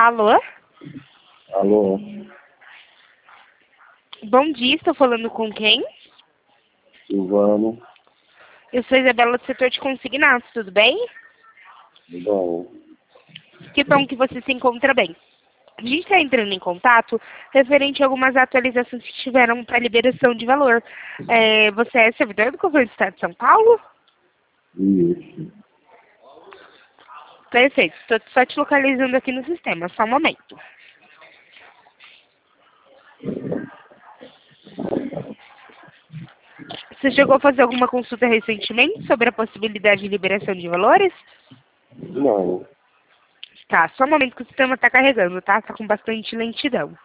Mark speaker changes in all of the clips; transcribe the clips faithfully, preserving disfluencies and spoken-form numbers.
Speaker 1: Alô?
Speaker 2: Alô?
Speaker 1: Bom dia, estou falando com quem?
Speaker 2: Silvano?
Speaker 1: Eu sou Isabela do setor de consignados, tudo bem?
Speaker 2: Bom,
Speaker 1: Que bom que você se encontra bem. A gente está entrando em contato referente a algumas atualizações que tiveram para liberação de valor. É, você é servidor do governo do estado de São Paulo?
Speaker 2: isso.
Speaker 1: Perfeito, estou só te localizando aqui no sistema, só um momento. Você chegou a fazer alguma consulta recentemente sobre a possibilidade de liberação de valores?
Speaker 2: Não.
Speaker 1: Tá, só um momento que o sistema está carregando, tá? Tá com bastante lentidão.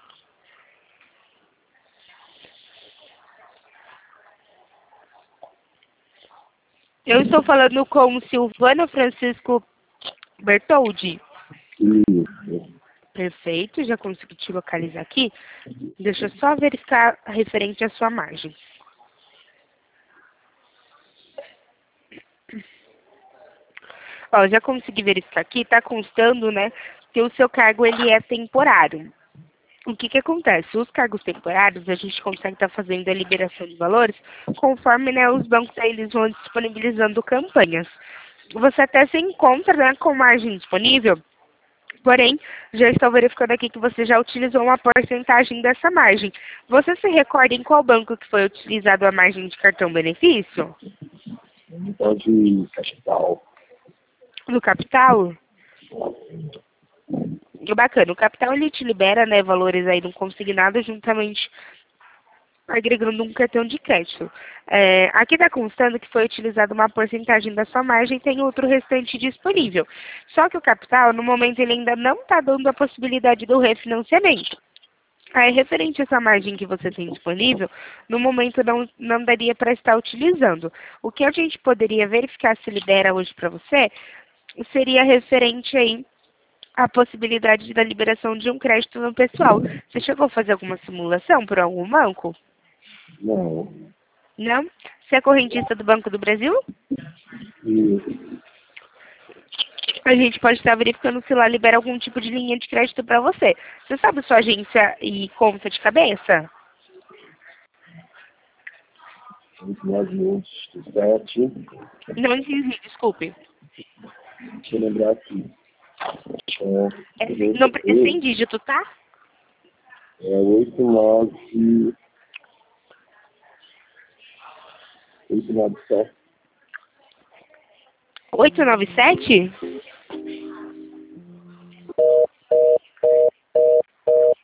Speaker 1: Eu estou falando com o Silvano Francisco Bertoldi.
Speaker 2: Isso.
Speaker 1: Perfeito, já consegui te localizar aqui. Deixa eu só verificar referente à sua margem. Ó, já consegui verificar aqui, está constando, né, que o seu cargo ele é temporário. O que que acontece? Os cargos temporários, a gente consegue estar fazendo a liberação de valores conforme, né, os bancos aí, eles vão disponibilizando campanhas. Você até se encontra, né, com margem disponível, porém, já estou verificando aqui que você já utilizou uma porcentagem dessa margem. Você se recorda em qual banco que foi utilizado a margem de cartão-benefício?
Speaker 2: Pode capital.
Speaker 1: No Capital? Bacana. O Capital, ele te libera, né, valores aí no consignado juntamente agregando um cartão de crédito. É, aqui está constando que foi utilizada uma porcentagem da sua margem e tem outro restante disponível. Só que o Capital, no momento, ele ainda não está dando a possibilidade do refinanciamento. Aí, referente a essa margem que você tem disponível, no momento não, não daria para estar utilizando. O que a gente poderia verificar se libera hoje para você seria referente aí à possibilidade da liberação de um crédito no pessoal. Você chegou a fazer alguma simulação por algum banco?
Speaker 2: Não.
Speaker 1: Não? Você é correntista do Banco do Brasil?
Speaker 2: Isso.
Speaker 1: A gente pode estar verificando se lá libera algum tipo de linha de crédito para você. Você sabe sua agência e conta de cabeça?
Speaker 2: nove mil sete.
Speaker 1: Não entendi, desculpe.
Speaker 2: Deixa eu lembrar aqui. É,
Speaker 1: É, sem- não, é sem dígito, tá?
Speaker 2: é oito nove. oito nove sete.
Speaker 1: oito nove sete?